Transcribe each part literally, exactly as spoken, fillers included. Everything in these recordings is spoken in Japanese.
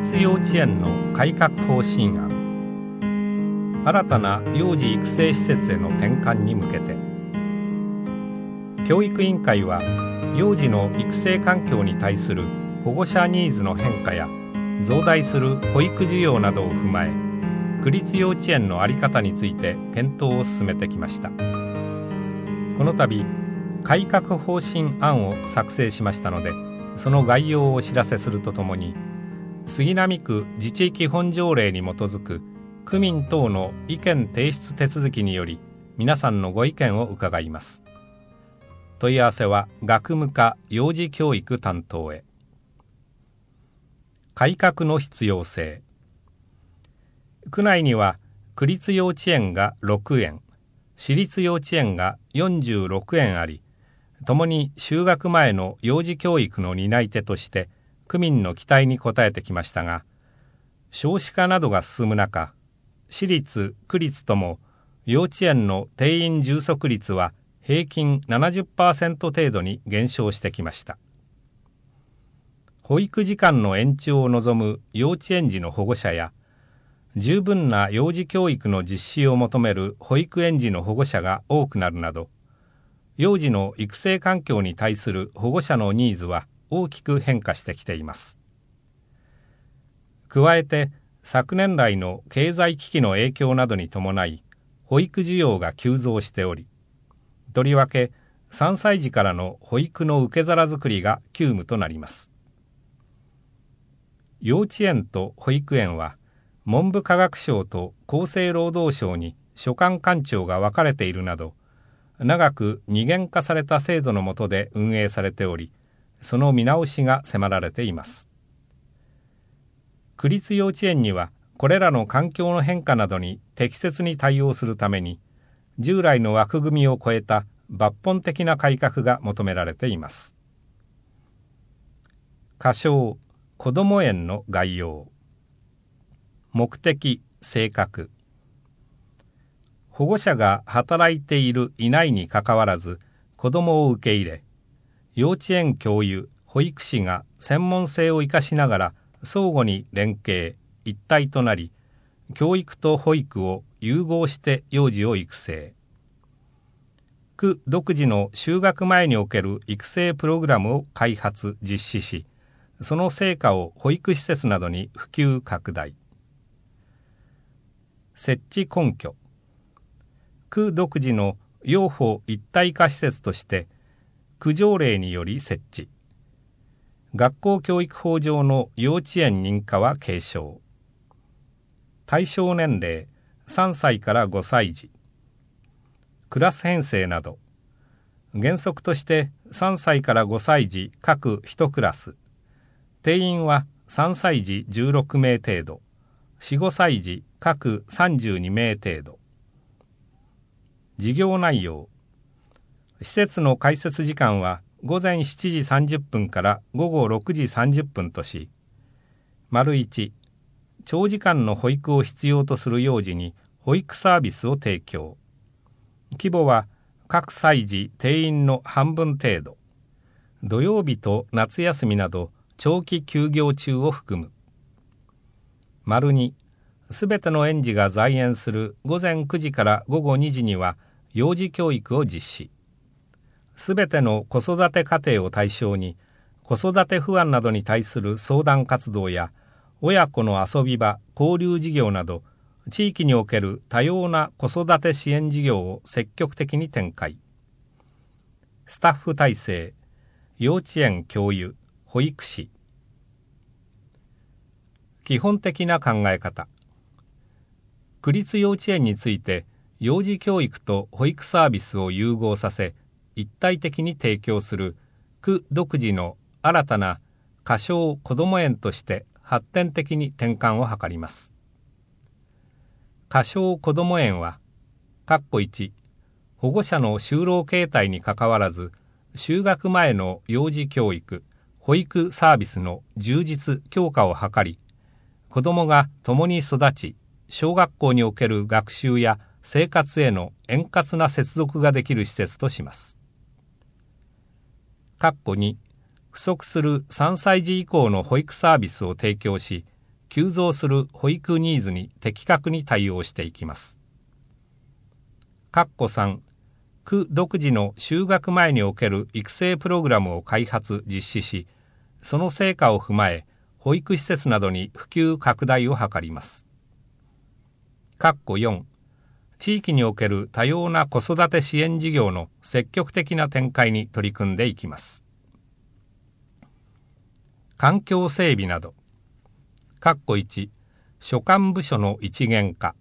立幼稚園の改革方針案、新たな幼児育成施設への転換に向けて、教育委員会は幼児の育成環境に対する保護者ニーズの変化や増大する保育需要などを踏まえ、区立幼稚園の在り方について検討を進めてきました。この度改革方針案を作成しましたので、その概要をお知らせするとともに、杉並区自治基本条例に基づく区民等の意見提出手続きにより皆さんのご意見を伺います。問い合わせは学務課幼児教育担当へ。改革の必要性。区内には区立幼稚園がろくえん、私立幼稚園がよんじゅうろくえんあり、ともに就学前の幼児教育の担い手として区民の期待に応えてきましたが、少子化などが進む中、私立・区立とも幼稚園の定員充足率は平均 ななじゅっパーセント 程度に減少してきました。保育時間の延長を望む幼稚園児の保護者や、十分な幼児教育の実施を求める保育園児の保護者が多くなるなど、幼児の育成環境に対する保護者のニーズは大きく変化してきています。加えて、昨年来の経済危機の影響などに伴い、保育需要が急増しており、とりわけさんさい児からの保育の受け皿づくりが急務となります。幼稚園と保育園は、文部科学省と厚生労働省に所管官庁が分かれているなど、長く二元化された制度の下で運営されており、その見直しが迫られています。区立幼稚園には、これらの環境の変化などに適切に対応するために、従来の枠組みを超えた抜本的な改革が求められています。仮称こども園の概要。目的・性格。保護者が働いているいないにかかわらず子どもを受け入れ、幼稚園教諭、保育士が専門性を生かしながら相互に連携、一体となり、教育と保育を融合して幼児を育成。区独自の就学前における育成プログラムを開発・実施し、その成果を保育施設などに普及拡大。設置根拠。区独自の幼保一体化施設として区条例により設置。学校教育法上の幼稚園認可は継承。対象年齢さんさいからごさい児。クラス編成など、原則としてさんさいからごさい児各いちクラス。定員はさんさい児じゅうろくめい程度、よん、ごさい児各さんじゅうにめい程度。事業内容。施設の開設時間はごぜんしちじさんじゅっぷんからごごろくじさんじゅっぷんとし、丸いち、長時間の保育を必要とする幼児に保育サービスを提供。規模は各歳児定員の半分程度。土曜日と夏休みなど長期休業中を含む。丸に、すべての園児が在園するごぜんくじからごごにじには幼児教育を実施。すべての子育て家庭を対象に子育て不安などに対する相談活動や親子の遊び場、交流事業など地域における多様な子育て支援事業を積極的に展開。スタッフ体制、幼稚園教諭、保育士。基本的な考え方。区立幼稚園について幼児教育と保育サービスを融合させ一体的に提供する区独自の新たな仮称こども園として発展的に転換を図ります。仮称こども園は、括弧いち、保護者の就労形態にかかわらず就学前の幼児教育、保育サービスの充実・強化を図り、子どもが共に育ち、小学校における学習や生活への円滑な接続ができる施設とします。括弧に、不足するさんさい児以降の保育サービスを提供し、 急増する保育ニーズに的確に対応していきます。括弧さん、区独自の就学前における育成プログラムを開発・実施し、その成果を踏まえ、保育施設などに普及拡大を図ります。括弧よん、地域における多様な子育て支援事業の積極的な展開に取り組んでいきます。環境整備など。括弧いち、所管部署の一元化。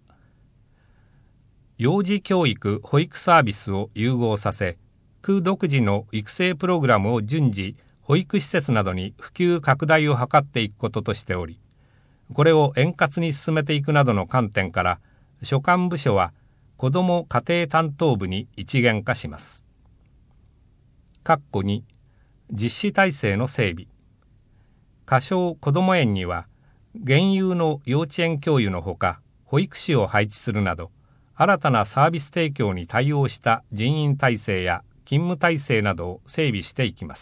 幼児教育・保育サービスを融合させ、区独自の育成プログラムを順次、保育施設などに普及拡大を図っていくこととしており、これを円滑に進めていくなどの観点から、所管部署は子ども家庭担当部に一元化します。括弧に、実施体制の整備。仮称こども園には、現有の幼稚園教諭のほか、保育士を配置するなど、新たなサービス提供に対応した人員体制や勤務体制などを整備していきます。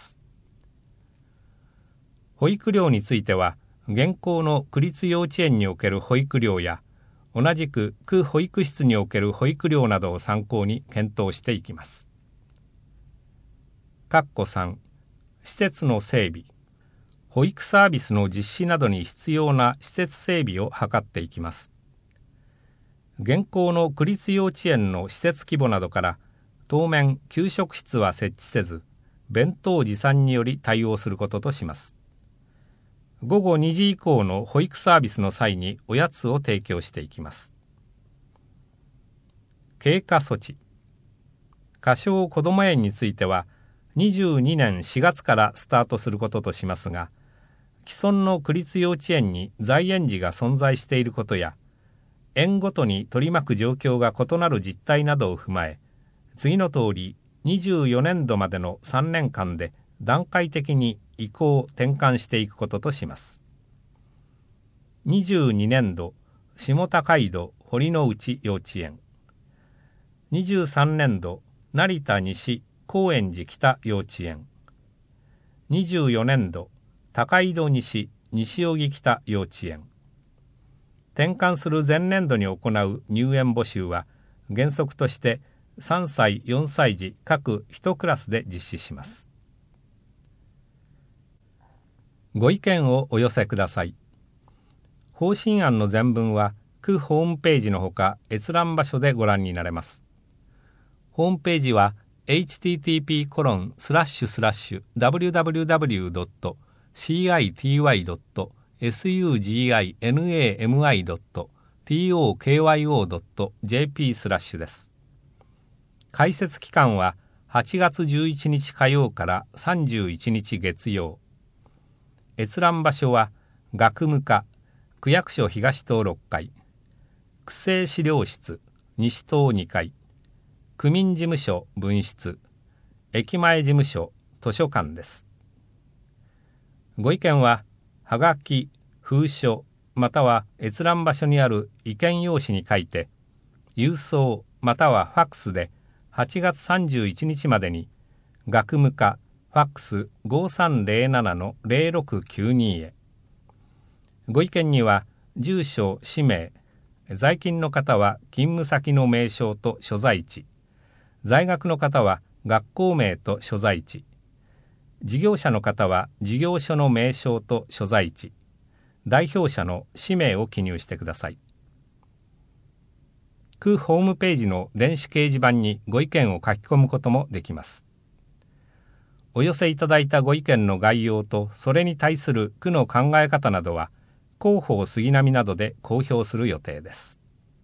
保育料については、現行の区立幼稚園における保育料や、同じく区保育室における保育料などを参考に検討していきます。括弧さん、施設の整備。保育サービスの実施などに必要な施設整備を図っていきます。現行の区立幼稚園の施設規模などから、当面給食室は設置せず、弁当持参により対応することとします。午後にじ以降の保育サービスの際におやつを提供していきます。経過措置。仮称こども園については、にじゅうにねんしがつからスタートすることとしますが、既存の区立幼稚園に在園児が存在していることや、園ごとに取り巻く状況が異なる実態などを踏まえ、次の通りにじゅうよねんどまでのさんねんかんで段階的に移行転換していくこととします。にじゅうにねんど下高井戸堀之内幼稚園、にじゅうさんねんど成田西高円寺北幼稚園、にじゅうよねんど高井戸西西荻北幼稚園。転換する前年度に行う入園募集は原則としてさんさいよんさい児各いちクラスで実施します。ご意見をお寄せください。方針案の全文は区ホームページのほか閲覧場所でご覧になれます。ホームページは エイチティーティーピーコロンスラッシュスラッシュダブリューダブリューダブリュードットシーアイティーワイドットスグナミドットトーカイオードットジェーピー スラッシュです。開設期間ははちがつじゅういちにち火曜からさんじゅういちにち月曜。閲覧場所は学務課区役所東棟ろっかい、区政資料室西棟にかい、区民事務所分室、駅前事務所図書館です。ご意見ははがき、封書または閲覧場所にある意見用紙に書いて、郵送またはファックスではちがつさんじゅういちにちまでに学務課ファックス ごさんぜろななのぜろろくきゅうに へ。ご意見には住所、氏名、在勤の方は勤務先の名称と所在地、在学の方は学校名と所在地、事業者の方は事業所の名称と所在地、代表者の氏名を記入してください。区ホームページの電子掲示板にご意見を書き込むこともできます。お寄せいただいたご意見の概要とそれに対する区の考え方などは広報杉並などで公表する予定です。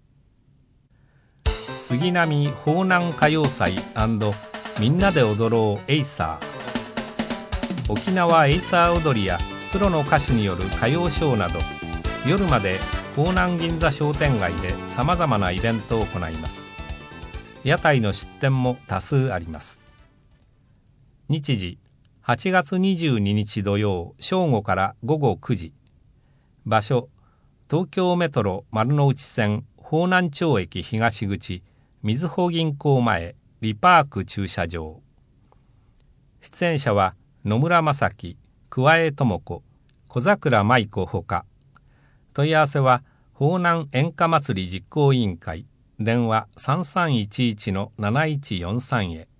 杉並方南歌謡祭&みんなで踊ろうエイサー。沖縄エイサー踊りやプロの歌手による歌謡ショーなど、夜まで方南銀座商店街でさまざまなイベントを行います。屋台の出店も多数あります。日時はちがつにじゅうににち土曜正午からごごくじ。場所東京メトロ丸の内線方南町駅東口みずほ銀行前リパーク駐車場。出演者は野村正樹、桑江智子、小桜舞子ほか。 問い合わせは方南演歌祭り実行委員会、電話 さんさんいちいちのなないちよんさん へ。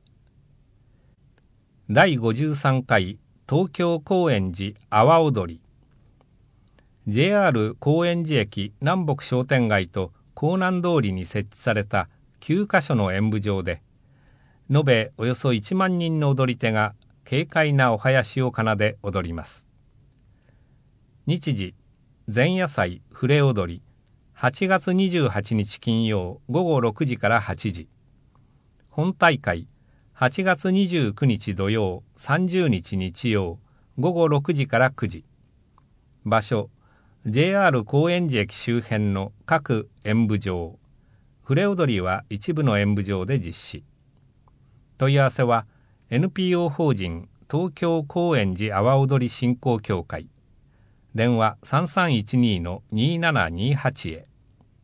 だいごじゅうさんかい東京高円寺阿波踊り。ジェイアール 高円寺駅南北商店街と港南通りに設置されたきゅうかしょの演舞場で、延べおよそいちまんにんの踊り手が軽快なお囃子を奏で踊ります。日時、前夜祭触れ踊り、はちがつにじゅうはちにち金曜ごごろくじからはちじ。本大会、はちがつにじゅうくにち土曜さんじゅうにち日曜ごごろくじからくじ。場所、ジェイアール 高円寺駅周辺の各演舞場。触れ踊りは一部の演舞場で実施。問い合わせは エヌピーオー 法人東京高円寺阿波踊り振興協会。電話 さんさんいちにのにななにはち へ。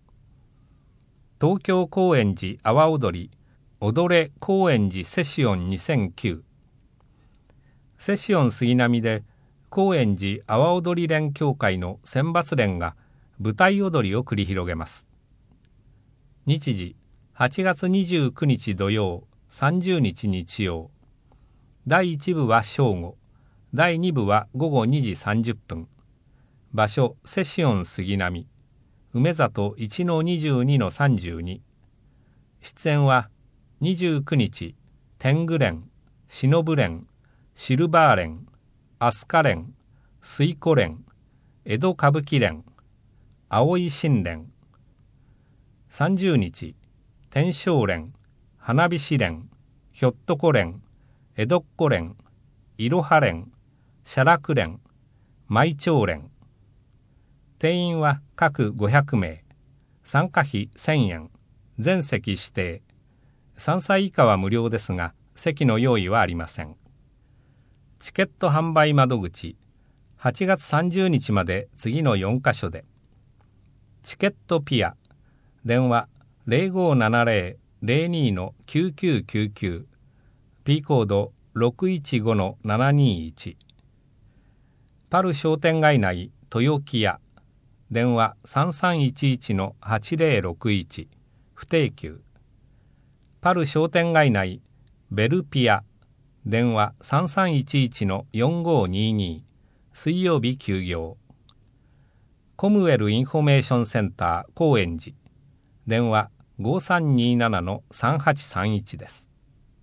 東京高円寺阿波踊り踊れ高円寺セシオンにせんきゅう。セシオン杉並で高円寺阿波踊り連協会の選抜連が舞台踊りを繰り広げます。日時、はちがつにじゅうくにち土曜さんじゅうにち日曜。だいいち部は正午、だいに部はごごにじさんじゅっぷん。場所、セシオン杉並、梅里 いちのにじゅうにのさんじゅうに。出演はにじゅうくにち、天狗連、忍連、シルバー連、飛鳥連、水湖連、江戸歌舞伎連、葵神連。さんじゅうにち、天正連、花火師連、ひょっとこ連、江戸っ子連、いろは連、写楽連、舞長連。定員は各ごひゃくめい、参加費せんえん、全席指定。さんさい以下は無料ですが、席の用意はありません。チケット販売窓口、はちがつさんじゅうにちまで次のよんかしょで。チケットピア、電話 ゼロごななゼロ ゼロにのきゅうきゅうきゅうきゅう、P コード ろくいちごのななにいち。パル商店街内豊木屋、電話 さんさんいちいちのはちゼロろくいち、不定休。パル商店街内ベルピア、電話 さんさんいちいちのよんごにに、水曜日休業。コムウェルインフォメーションセンター高円寺、電話 ごさんにななのさんはちさんいち です。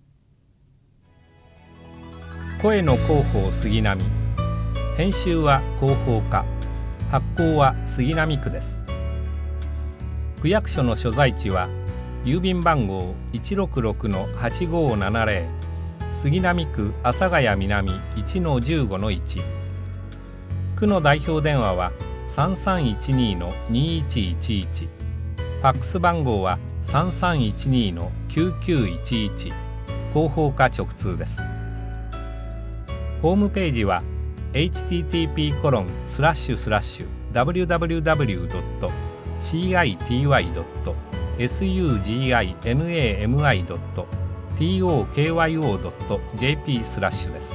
声の広報杉並、編集は広報課、発行は杉並区です。区役所の所在地は郵便番号 いちろくろくのはちごななゼロ、杉並区阿佐ヶ谷南 いちのじゅうごのいち。区の代表電話は さんさんいちにのにいちいちいち。ファックス番号は さんさんいちにのきゅうきゅういちいち。広報課直通です。ホームページは エイチティーティーピーコロンスラッシュスラッシュダブリュダブリュダブリュドットシーアイティーワイドットエスユージーアイエヌエーエムアイドットティーオーケーワイオードットジェーピー スラッシュです。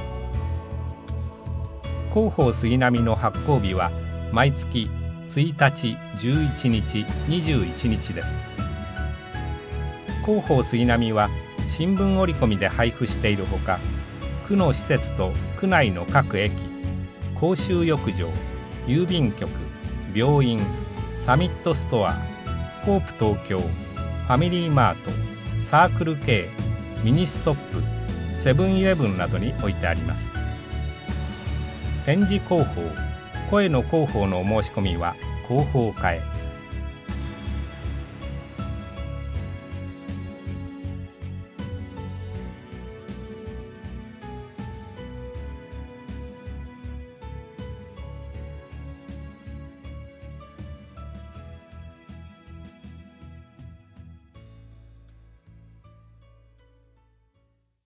広報杉並の発行日は毎月ついたち、じゅういちにち、にじゅういちにちです。広報杉並は新聞折り込みで配布しているほか、区の施設と区内の各駅、公衆浴場、郵便局、病院、サミットストア、コープ東京、ファミリーマート、サークル系、ミニストップ、セブンイレブンなどに置いてあります。展示広報、声の広報のお申し込みは広報課へ。